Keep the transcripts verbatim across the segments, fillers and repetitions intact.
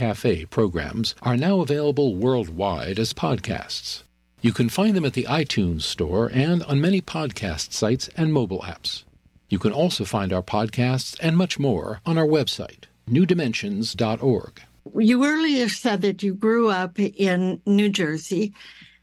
Cafe programs are now available worldwide as podcasts. You can find them at the iTunes Store and on many podcast sites and mobile apps. You can also find our podcasts and much more on our website, new dimensions dot org. You earlier said that you grew up in New Jersey,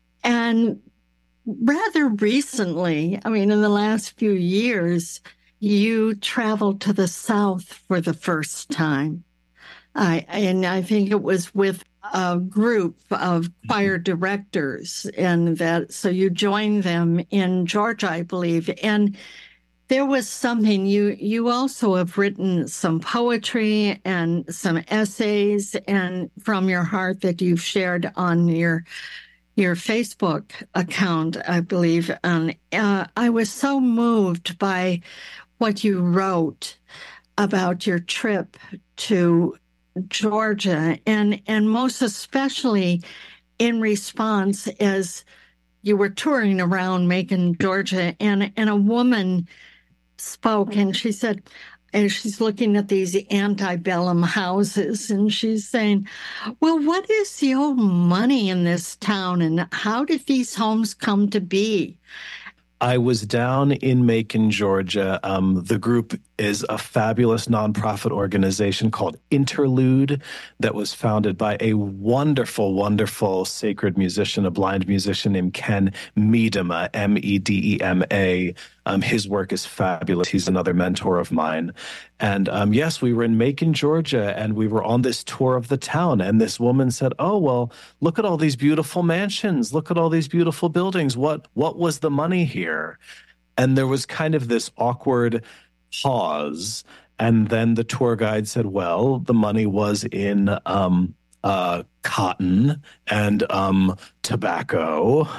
and rather recently, I mean, in the last few years, you traveled to the South for the first time. I, and I think it was with a group of choir directors, and that, so you joined them in Georgia, I believe. And there was something, you, you also have written some poetry and some essays and from your heart that you've shared on your your Facebook account, I believe. And uh, I was so moved by what you wrote about your trip to Georgia, and, and most especially in response as you were touring around Macon, Georgia, and, and a woman spoke, and she said, and she's looking at these antebellum houses, and she's saying, well, what is the old money in this town, and how did these homes come to be? I was down in Macon, Georgia. Um, the group is a fabulous nonprofit organization called Interlude that was founded by a wonderful, wonderful sacred musician, a blind musician named Ken Medema, M E D E M A. Um, his work is fabulous. He's another mentor of mine. And um, yes, we were in Macon, Georgia, and we were on this tour of the town. And this woman said, oh, well, look at all these beautiful mansions. Look at all these beautiful buildings. What, what was the money here? And there was kind of this awkward pause. And then the tour guide said, well, the money was in um, uh, cotton and um, tobacco.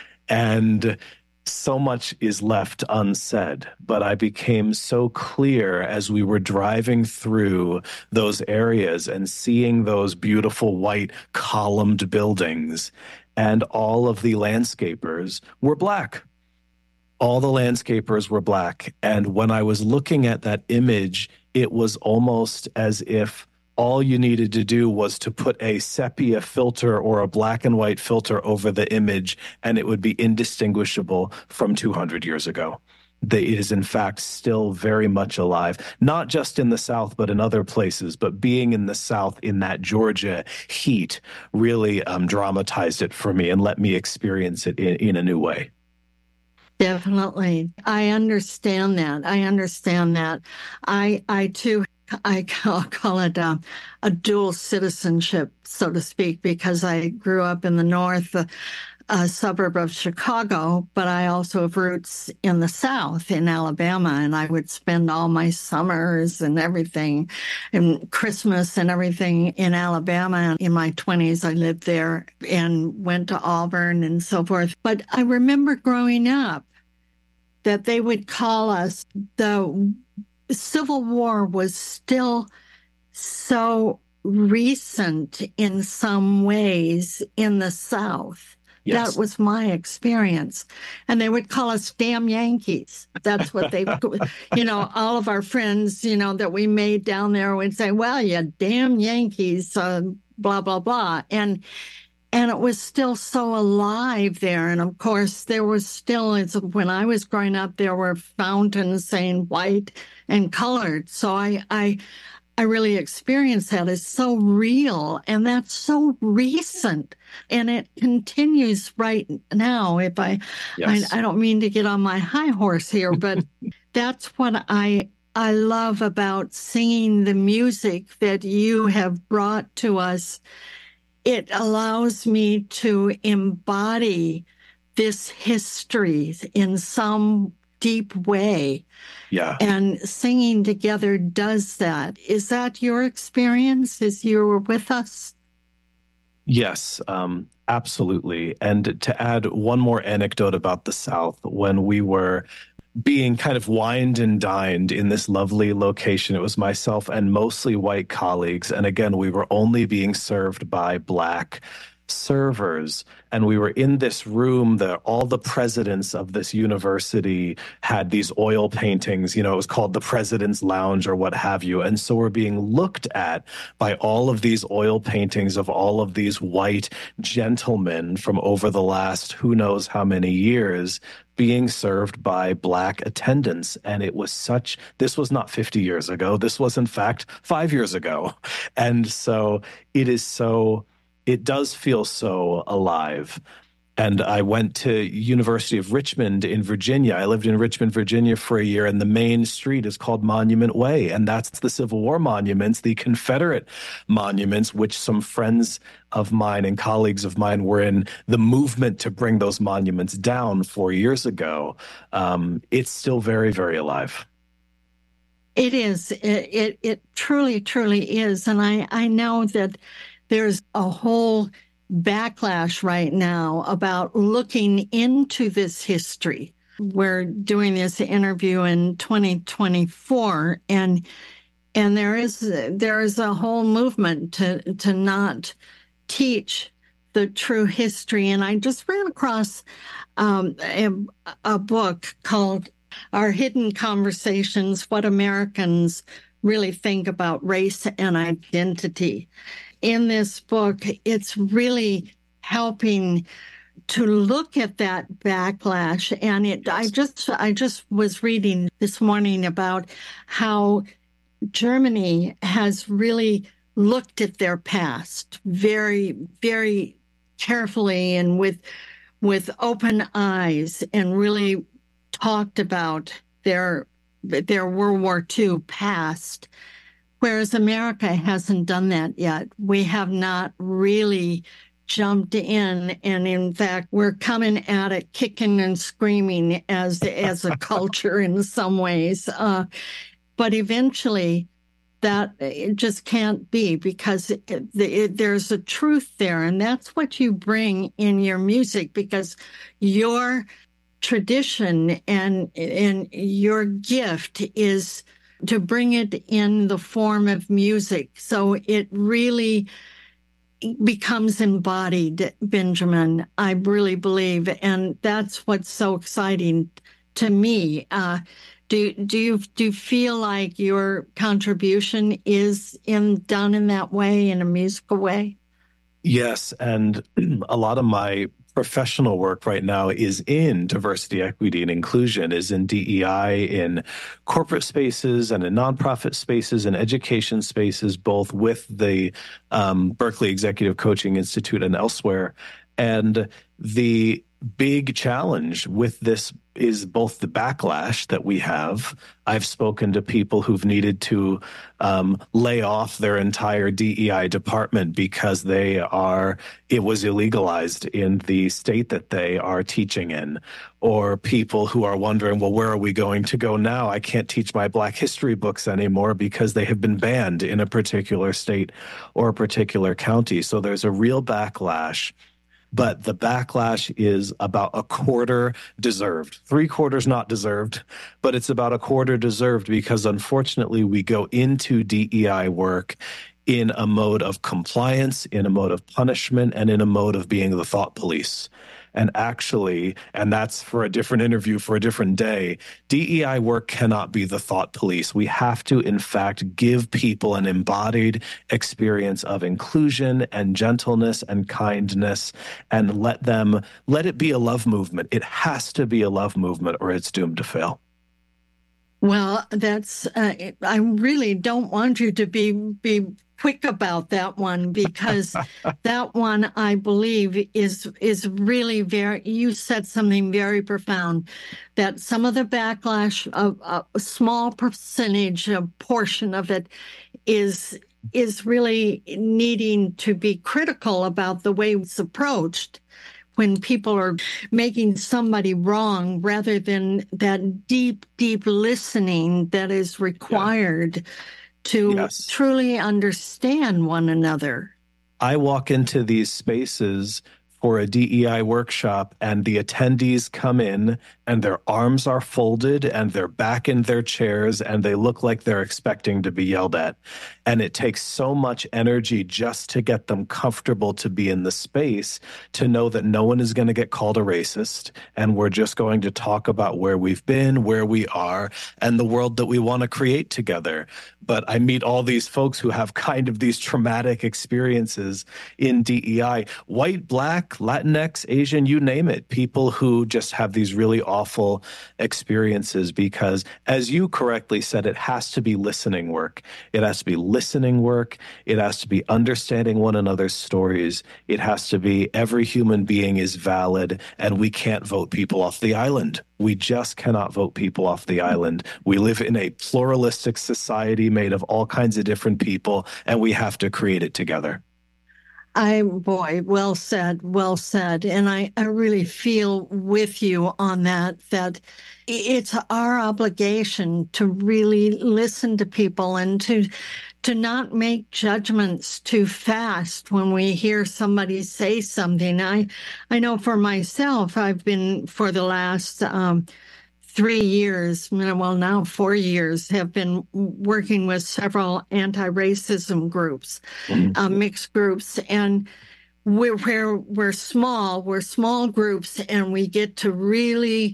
And so much is left unsaid, but I became so clear as we were driving through those areas and seeing those beautiful white columned buildings, and all of the landscapers were Black. All the landscapers were Black. And when I was looking at that image, it was almost as if all you needed to do was to put a sepia filter or a black and white filter over the image, and it would be indistinguishable from two hundred years ago. It is, in fact, still very much alive, not just in the South, but in other places. But being in the South in that Georgia heat really um, dramatized it for me and let me experience it in, in a new way. Definitely. I understand that. I understand that. I, I too, I call, call it a, a dual citizenship, so to speak, because I grew up in the North, a, a suburb of Chicago, but I also have roots in the South, in Alabama, and I would spend all my summers and everything, and Christmas and everything in Alabama. In my twenties, I lived there and went to Auburn and so forth. But I remember growing up that they would call us, the Civil War was still so recent in some ways in the South. Yes. That was my experience. And they would call us damn Yankees. That's what they, you know, all of our friends, you know, that we made down there would say, well, you damn Yankees, uh, blah, blah, blah. And And it was still so alive there. And of course, there was still, when I was growing up, there were fountains saying white and colored. So I, I, I really experienced that. It's so real, and that's so recent, and it continues right now. If I, yes. I, I don't mean to get on my high horse here, but that's what I, I love about singing the music that you have brought to us. It allows me to embody this history in some deep way. Yeah. And singing together does that. Is that your experience as you were with us? Yes, um, absolutely. And to add one more anecdote about the South, when we were being kind of wined and dined in this lovely location, it was myself and mostly white colleagues. And again, we were only being served by Black servers, and we were in this room that all the presidents of this university had these oil paintings. You know, it was called the President's Lounge or what have you. And so we're being looked at by all of these oil paintings of all of these white gentlemen from over the last who knows how many years being served by Black attendants. And it was such, this was not fifty years ago. This was, in fact, five years ago. And so it is so, it does feel so alive. And I went to University of Richmond in Virginia. I lived in Richmond, Virginia for a year, and the main street is called Monument Way. And that's the Civil War monuments, the Confederate monuments, which some friends of mine and colleagues of mine were in the movement to bring those monuments down four years ago. Um, it's still very, very alive. It is. It, it, it truly, truly is. And I, I know that there's a whole backlash right now about looking into this history. We're doing this interview in twenty twenty-four, and and there is there is a whole movement to to not teach the true history. And I just ran across um, a, a book called Our Hidden Conversations: What Americans Really Think About Race and Identity. In this book, it's really helping to look at that backlash. And it, I just, I just was reading this morning about how Germany has really looked at their past very, very carefully and with, with open eyes, and really talked about their, their World War Two past. Whereas America hasn't done that yet. We have not really jumped in. And in fact, we're coming at it kicking and screaming as, as a culture in some ways. Uh, but eventually that it just can't be, because it, it, there's a truth there. And that's what you bring in your music, because your tradition and, and your gift is to bring it in the form of music. So it really becomes embodied, Benjamin, I really believe. And that's what's so exciting to me. Uh, do, do you, do you feel like your contribution is in, done in that way, in a musical way? Yes. And a lot of my professional work right now is in diversity, equity, and inclusion, is in D E I, in corporate spaces and in nonprofit spaces and education spaces, both with the um, Berkeley Executive Coaching Institute and elsewhere. And the big challenge with this is both the backlash that we have. I've spoken to people who've needed to um, lay off their entire D E I department because they are, it was illegalized in the state that they are teaching in. Or people who are wondering, well, where are we going to go now? I can't teach my Black history books anymore because they have been banned in a particular state or a particular county. So there's a real backlash. But the backlash is about a quarter deserved. Three quarters not deserved, but it's about a quarter deserved because, unfortunately, we go into D E I work in a mode of compliance, in a mode of punishment, and in a mode of being the thought police. And actually, and that's for a different interview for a different day, D E I work cannot be the thought police. We have to, in fact, give people an embodied experience of inclusion and gentleness and kindness, and let them, let it be a love movement. It has to be a love movement, or it's doomed to fail. Well, that's, uh, I really don't want you to be, be quick about that one, because that one, I believe, is is really very, you said something very profound, that some of the backlash, of a small percentage, a portion of it is is really needing to be critical about the way it's approached when people are making somebody wrong, rather than that deep, deep listening that is required yeah. to yes. truly understand one another. I walk into these spaces for a D E I workshop, and the attendees come in and their arms are folded and they're back in their chairs and they look like they're expecting to be yelled at. And it takes so much energy just to get them comfortable to be in the space, to know that no one is going to get called a racist. And we're just going to talk about where we've been, where we are, and the world that we want to create together. But I meet all these folks who have kind of these traumatic experiences in D E I, white, black, Latinx, Asian, you name it, people who just have these really awful experiences because, as you correctly said, it has to be listening work. It has to be listening work. It has to be understanding one another's stories. It has to be every human being is valid, and we can't vote people off the island. We just cannot vote people off the island. We live in a pluralistic society made of all kinds of different people, and we have to create it together. I, boy, well said, well said. And I, I really feel with you on that, that it's our obligation to really listen to people and to to not make judgments too fast when we hear somebody say something. I, I know for myself, I've been for the last um, three years, well, now four years, have been working with several anti-racism groups, mm-hmm. uh, mixed groups. And we're, we're, we're small, we're small groups, and we get to really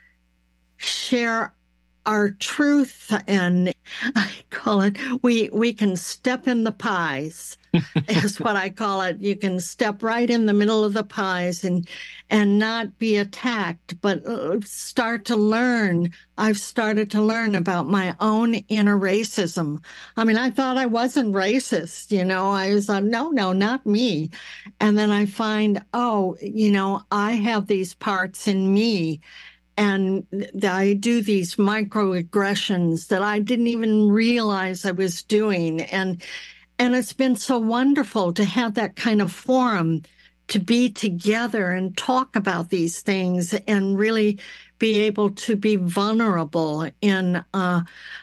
share our truth, and I call it, we, we can step in the pies, is what I call it. You can step right in the middle of the pies and and not be attacked, but start to learn. I've started to learn about my own inner racism. I mean, I thought I wasn't racist, you know, I was like, no, no, not me. And then I find, oh, you know, I have these parts in me. And I do these microaggressions that I didn't even realize I was doing. And and it's been so wonderful to have that kind of forum to be together and talk about these things and really be able to be vulnerable in uh,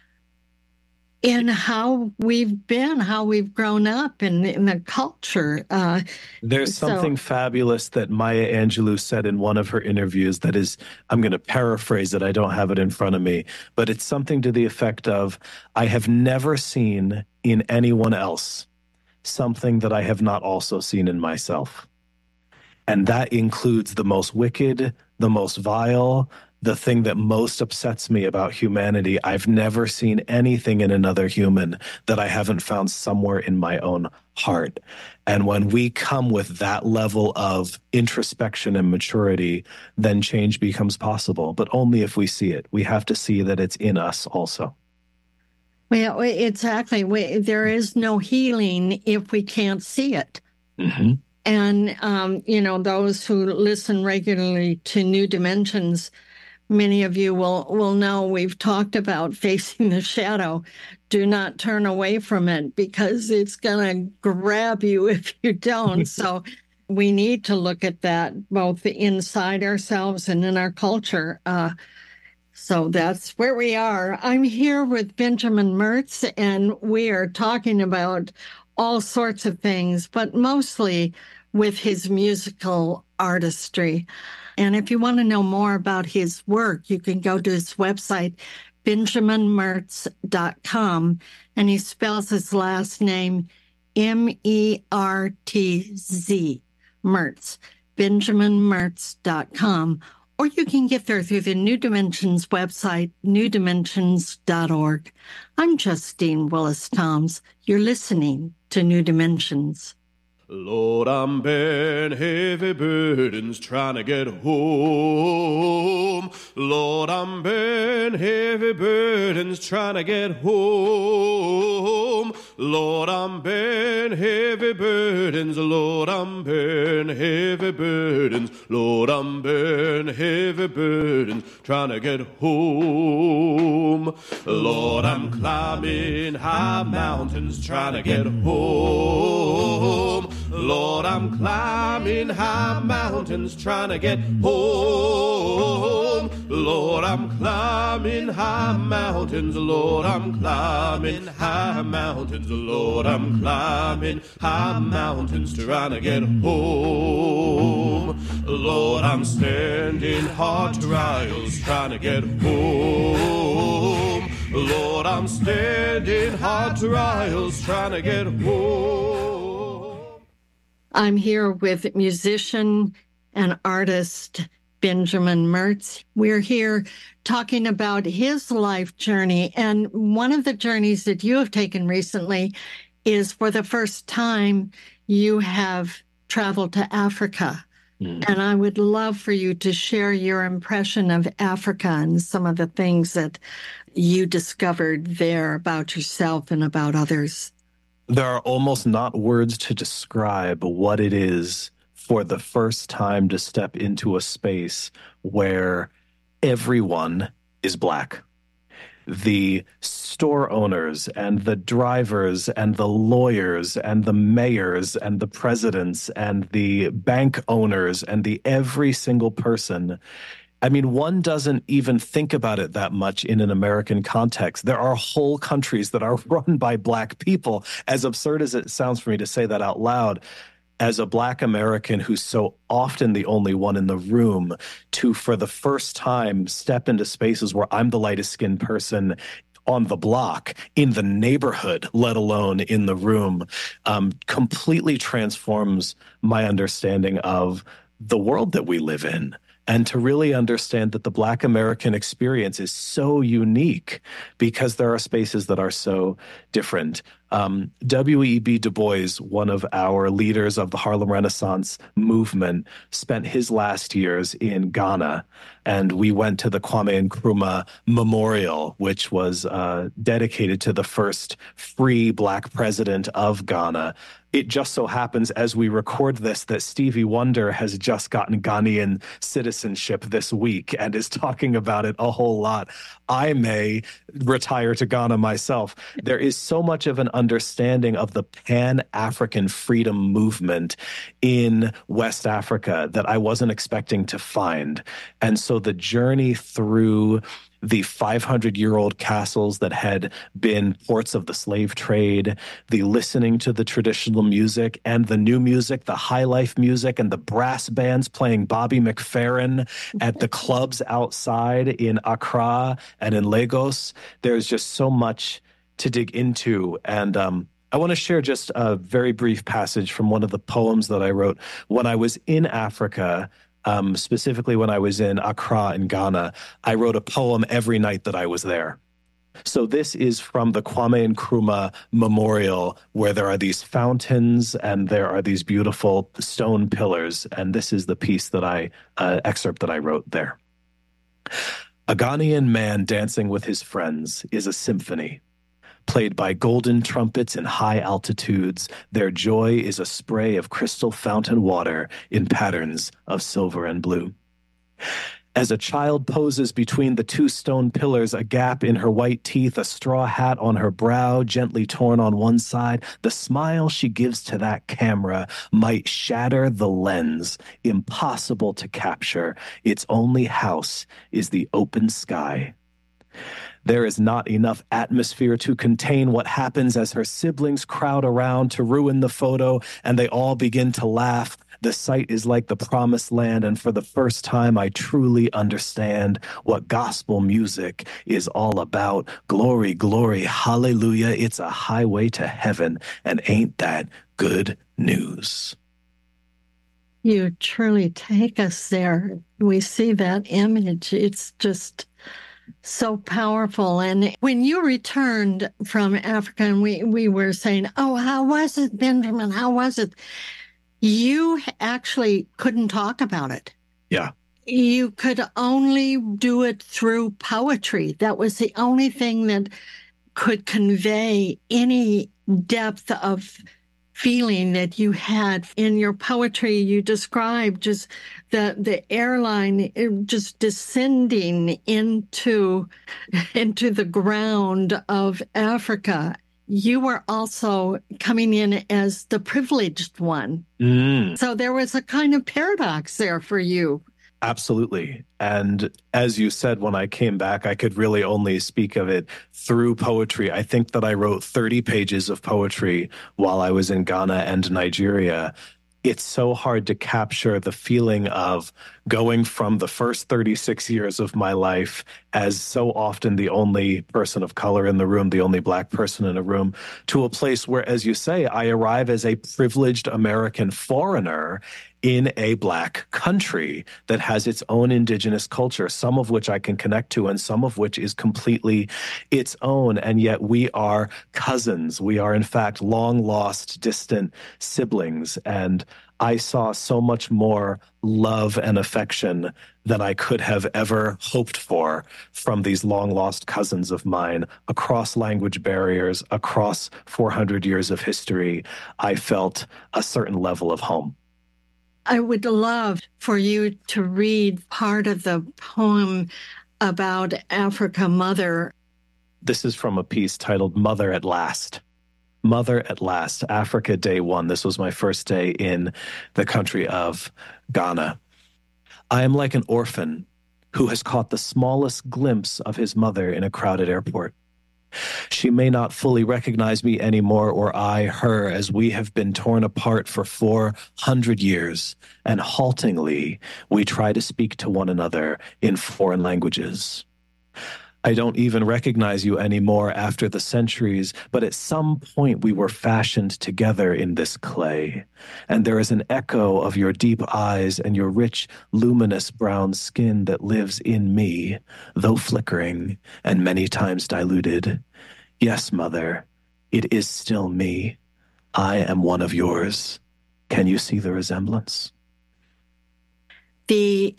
in how we've been, how we've grown up in, in the culture. Uh, There's so, something fabulous that Maya Angelou said in one of her interviews that is, I'm going to paraphrase it, I don't have it in front of me, but it's something to the effect of, I have never seen in anyone else something that I have not also seen in myself. And that includes the most wicked, the most vile, the thing that most upsets me about humanity. I've never seen anything in another human that I haven't found somewhere in my own heart. And when we come with that level of introspection and maturity, then change becomes possible, but only if we see it. We have to see that it's in us also. Well, exactly. We, there is no healing if we can't see it. Mm-hmm. And, um, you know, those who listen regularly to New Dimensions, many of you will, will know we've talked about facing the shadow. Do not turn away from it because it's going to grab you if you don't. So we need to look at that both inside ourselves and in our culture. Uh, so that's where we are. I'm here with Benjamin Mertz, and we are talking about all sorts of things, but mostly with his musical artistry. And if you want to know more about his work, you can go to his website, benjamin mertz dot com, and he spells his last name M E R T Z, Mertz, benjamin mertz dot com. Or you can get there through the New Dimensions website, new dimensions dot org. I'm Justine Willis-Toms. You're listening to New Dimensions. Lord, I'm bearing heavy burdens trying to get home. Lord, I'm bearing heavy burdens trying to get home. Lord, I'm bearing heavy burdens. Lord, I'm bearing heavy burdens. Lord, I'm bearing heavy burdens trying to get home. Lord, I'm climbing high mountains trying to get home. Lord, I'm climbing high mountains trying to get home. Lord, I'm climbing high mountains. Lord, I'm climbing high mountains. Lord, I'm climbing high mountains trying to get home. Lord, I'm standing hard trials trying to get home. Lord, I'm standing hard trials trying to get home. I'm here with musician and artist Benjamin Mertz. We're here talking about his life journey. And one of the journeys that you have taken recently is for the first time you have traveled to Africa. Mm. And I would love for you to share your impression of Africa and some of the things that you discovered there about yourself and about others. There are almost not words to describe what it is for the first time to step into a space where everyone is Black. The store owners and the drivers and the lawyers and the mayors and the presidents and the bank owners and the every single person. I mean, one doesn't even think about it that much in an American context. There are whole countries that are run by Black people, as absurd as it sounds for me to say that out loud. As a Black American who's so often the only one in the room, to, for the first time, step into spaces where I'm the lightest skinned person on the block, in the neighborhood, let alone in the room, um, completely transforms my understanding of the world that we live in. And to really understand that the Black American experience is so unique because there are spaces that are so different. Um, W E B Du Bois, one of our leaders of the Harlem Renaissance movement, spent his last years in Ghana. And we went to the Kwame Nkrumah Memorial, which was uh, dedicated to the first free Black president of Ghana. It just so happens as we record this that Stevie Wonder has just gotten Ghanaian citizenship this week and is talking about it a whole lot. I may retire to Ghana myself. There is so much of an understanding of the Pan-African freedom movement in West Africa that I wasn't expecting to find. And so the journey through the five hundred year old castles that had been ports of the slave trade, the listening to the traditional music and the new music, the high life music and the brass bands playing Bobby McFerrin at the clubs outside in Accra and in Lagos. There's just so much to dig into. And um, I want to share just a very brief passage from one of the poems that I wrote when I was in Africa. Um, specifically when I was in Accra in Ghana, I wrote a poem every night that I was there. So this is from the Kwame Nkrumah Memorial, where there are these fountains and there are these beautiful stone pillars. And this is the piece that I, uh, excerpt that I wrote there. A Ghanaian man dancing with his friends is a symphony. Played by golden trumpets in high altitudes, their joy is a spray of crystal fountain water in patterns of silver and blue. As a child poses between the two stone pillars, a gap in her white teeth, a straw hat on her brow, gently torn on one side, the smile she gives to that camera might shatter the lens, impossible to capture. Its only house is the open sky. There is not enough atmosphere to contain what happens as her siblings crowd around to ruin the photo, and they all begin to laugh. The sight is like the promised land, and for the first time I truly understand what gospel music is all about. Glory, glory, hallelujah, it's a highway to heaven, and ain't that good news? You truly take us there. We see that image. It's just so powerful. And when you returned from Africa and we, we were saying, oh, how was it, Benjamin? How was it? You actually couldn't talk about it. Yeah. You could only do it through poetry. That was the only thing that could convey any depth of feeling that you had in your poetry. You described just the the airline just descending into into the ground of Africa. You were also coming in as the privileged one. Mm. So there was a kind of paradox there for you. Absolutely. And as you said, when I came back, I could really only speak of it through poetry. I think that I wrote thirty pages of poetry while I was in Ghana and Nigeria. it's so hard to capture the feeling of going from the first thirty-six years of my life as so often the only person of color in the room, the only Black person in a room, to a place where, as you say, I arrive as a privileged American foreigner in a Black country that has its own indigenous culture, some of which I can connect to and some of which is completely its own. And yet we are cousins. We are, in fact, long lost, distant siblings. And I saw so much more love and affection than I could have ever hoped for from these long lost cousins of mine across language barriers, across four hundred years of history. I felt a certain level of home. I would love for you to read part of the poem about Africa Mother. This is from a piece titled Mother at Last. Mother at Last, Africa Day One. This was my first day in the country of Ghana. I am like an orphan who has caught the smallest glimpse of his mother in a crowded airport. She may not fully recognize me anymore, or I her, as we have been torn apart for four hundred years, and haltingly we try to speak to one another in foreign languages. I don't even recognize you anymore after the centuries, but at some point we were fashioned together in this clay, and there is an echo of your deep eyes and your rich, luminous brown skin that lives in me, though flickering and many times diluted. Yes, Mother, it is still me. I am one of yours. Can you see the resemblance? The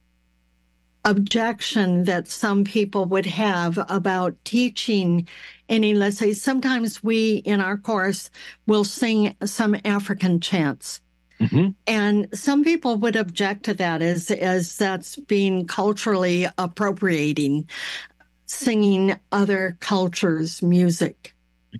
objection that some people would have about teaching any, let's say, sometimes we in our course will sing some African chants. Mm-hmm. And some people would object to that as, as that's being culturally appropriating, singing other cultures' music.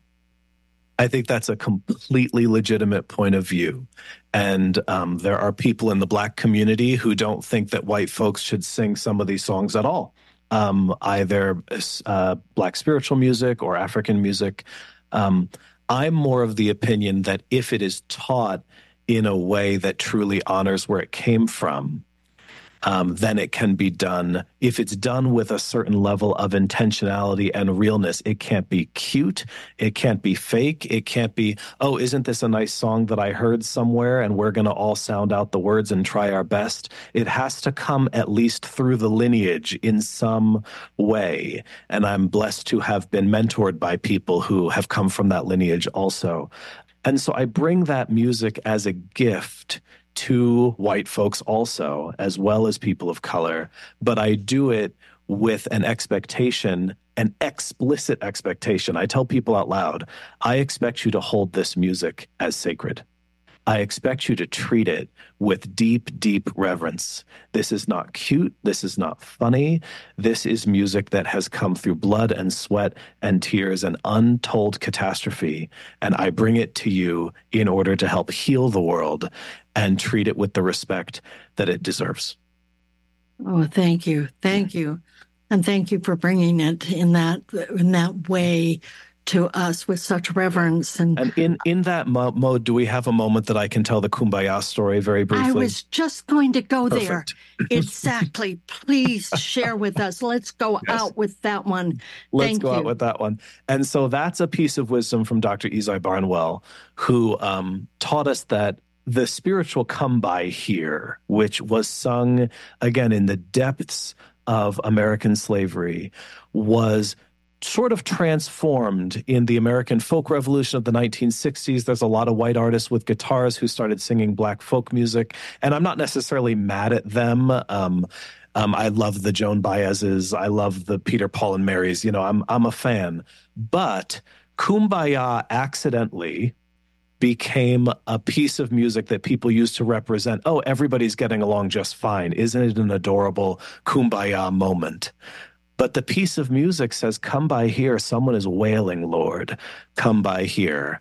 I think that's a completely legitimate point of view. And um, there are people in the Black community who don't think that white folks should sing some of these songs at all, um, either uh, Black spiritual music or African music. Um, I'm more of the opinion that if it is taught in a way that truly honors where it came from, Um, then it can be done. If it's done with a certain level of intentionality and realness, it can't be cute. It can't be fake. It can't be, oh, isn't this a nice song that I heard somewhere and we're going to all sound out the words and try our best? It has to come at least through the lineage in some way. And I'm blessed to have been mentored by people who have come from that lineage also. And so I bring that music as a gift to white folks also, as well as people of color, but I do it with an expectation, an explicit expectation. I tell people out loud, I expect you to hold this music as sacred. I expect you to treat it with deep, deep reverence. This is not cute. This is not funny. This is music that has come through blood and sweat and tears and untold catastrophe. And I bring it to you in order to help heal the world and treat it with the respect that it deserves. Oh, thank you. Thank you. And thank you for bringing it in that in that way to us with such reverence. And, and in, in that mo- mode, do we have a moment that I can tell the Kumbaya story very briefly? I was just going to go Perfect. there. Exactly. Please share with us. Let's go yes. out with that one. Let's Thank go you. out with that one. And so that's a piece of wisdom from Doctor Isai Barnwell, who um, taught us that the spiritual come by here, which was sung, again, in the depths of American slavery, was sort of transformed in the American folk revolution of the nineteen sixties. There's a lot of white artists with guitars who started singing Black folk music, and I'm not necessarily mad at them. Um, um, I love the Joan Baez's, I love the Peter, Paul, and Mary's. You know, I'm I'm a fan. But Kumbaya accidentally became a piece of music that people used to represent, oh, everybody's getting along just fine. Isn't it an adorable Kumbaya moment? But the piece of music says, come by here. Someone is wailing, Lord. Come by here.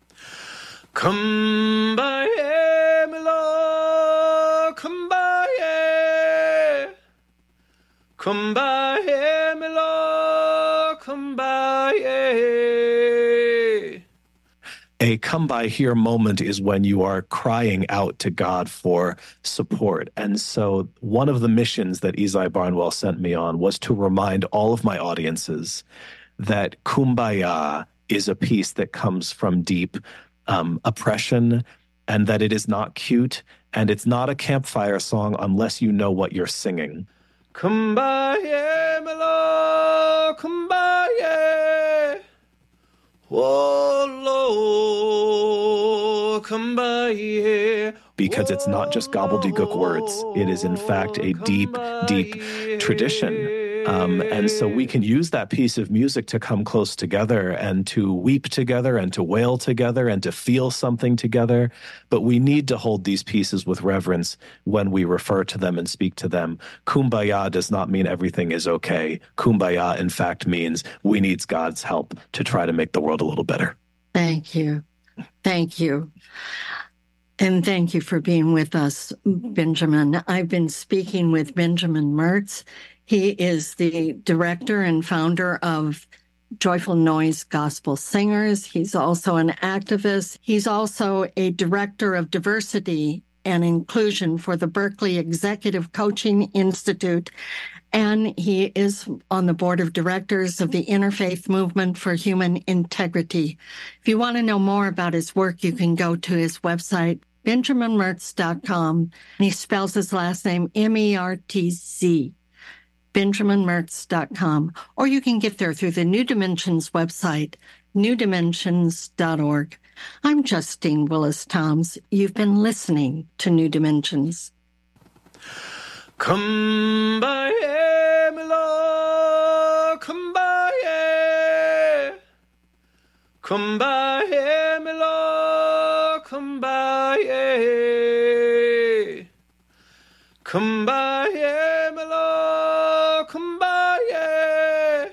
Come by here, my Lord. Come by here. Come by here, my Lord. Come by here. A come by here moment is when you are crying out to God for support. And so one of the missions that Isai Barnwell sent me on was to remind all of my audiences that Kumbaya is a piece that comes from deep um, oppression, and that it is not cute, and it's not a campfire song unless you know what you're singing. Kumbaya, my Lord, kumbaya. Oh, Lord, kumbaya. Because it's not just gobbledygook words. It is, in fact, a deep, deep tradition. Um, and so we can use that piece of music to come close together and to weep together and to wail together and to feel something together. But we need to hold these pieces with reverence when we refer to them and speak to them. Kumbaya does not mean everything is okay. Kumbaya, in fact, means we need God's help to try to make the world a little better. Thank you. Thank you. And thank you for being with us, Benjamin. I've been speaking with Benjamin Mertz. He is the director and founder of Joyful Noise Gospel Singers. He's also an activist. He's also a director of diversity and inclusion for the Berkeley Executive Coaching Institute. And he is on the board of directors of the Interfaith Movement for Human Integrity. If you want to know more about his work, you can go to his website, benjamin mertz dot com. And he spells his last name M E R T Z. benjamin mertz dot com, or you can get there through the New Dimensions website, new dimensions dot org. I'm Justine Willis Toms. You've been listening to New Dimensions. Come by here, my Lord, come by here. Come by here, my Lord, come by here. Come by here, my Lord, come by here.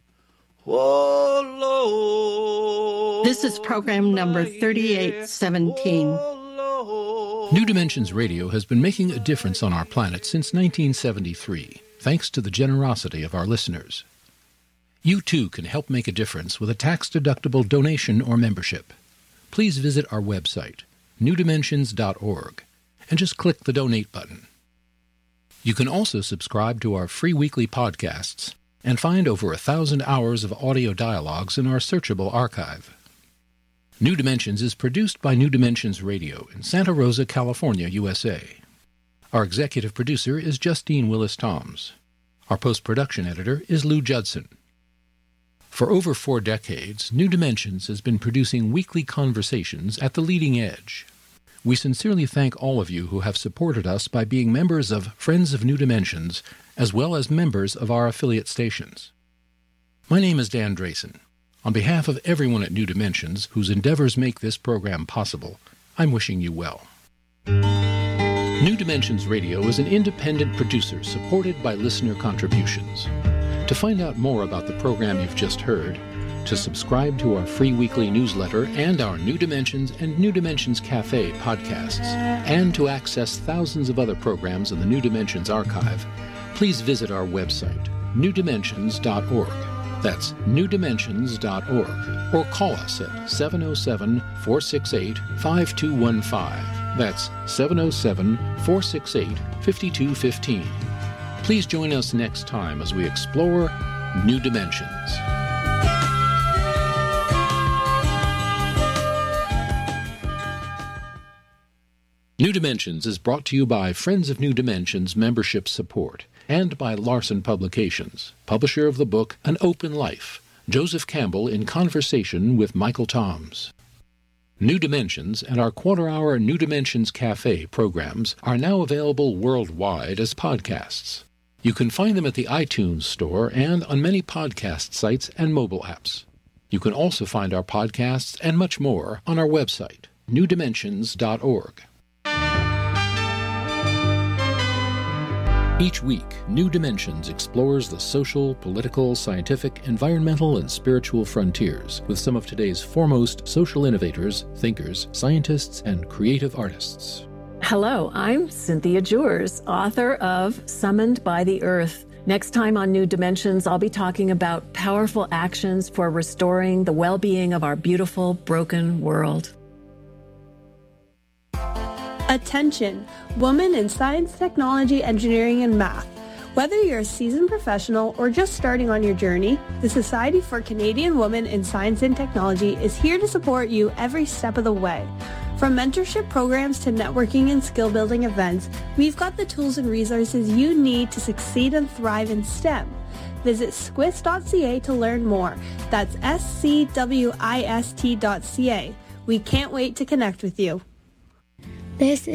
Oh, Lord. This is program number thirty-eight seventeen. New Dimensions Radio has been making a difference on our planet since nineteen seventy-three, thanks to the generosity of our listeners. You too can help make a difference with a tax-deductible donation or membership. Please visit our website, new dimensions dot org, and just click the Donate button. You can also subscribe to our free weekly podcasts and find over a thousand hours of audio dialogues in our searchable archive. New Dimensions is produced by New Dimensions Radio in Santa Rosa, California, U S A. Our executive producer is Justine Willis Toms. Our post-production editor is Lou Judson. For over four decades, New Dimensions has been producing weekly conversations at the leading edge. We sincerely thank all of you who have supported us by being members of Friends of New Dimensions, as well as members of our affiliate stations. My name is Dan Drayson. On behalf of everyone at New Dimensions, whose endeavors make this program possible, I'm wishing you well. New Dimensions Radio is an independent producer supported by listener contributions. To find out more about the program you've just heard, to subscribe to our free weekly newsletter and our New Dimensions and New Dimensions Cafe podcasts, and to access thousands of other programs in the New Dimensions archive, please visit our website, new dimensions dot org. That's new dimensions dot org, or call us at seven oh seven, four six eight, five two one five. That's seven oh seven, four six eight, five two one five. Please join us next time as we explore New Dimensions. New Dimensions is brought to you by Friends of New Dimensions membership support and by Larson Publications, publisher of the book An Open Life, Joseph Campbell in Conversation with Michael Toms. New Dimensions and our quarter-hour New Dimensions Cafe programs are now available worldwide as podcasts. You can find them at the iTunes Store and on many podcast sites and mobile apps. You can also find our podcasts and much more on our website, new dimensions dot org. Each week, New Dimensions explores the social, political, scientific, environmental, and spiritual frontiers with some of today's foremost social innovators, thinkers, scientists, and creative artists. Hello, I'm Cynthia Jewers, author of Summoned by the Earth. Next time on New Dimensions, I'll be talking about powerful actions for restoring the well-being of our beautiful, broken world. Attention, women in science, technology, engineering, and math. Whether you're a seasoned professional or just starting on your journey, the Society for Canadian Women in Science and Technology is here to support you every step of the way. From mentorship programs to networking and skill building events, we've got the tools and resources you need to succeed and thrive in STEM. Visit squist dot c a to learn more. That's S C W I S T dot C A. We can't wait to connect with you. This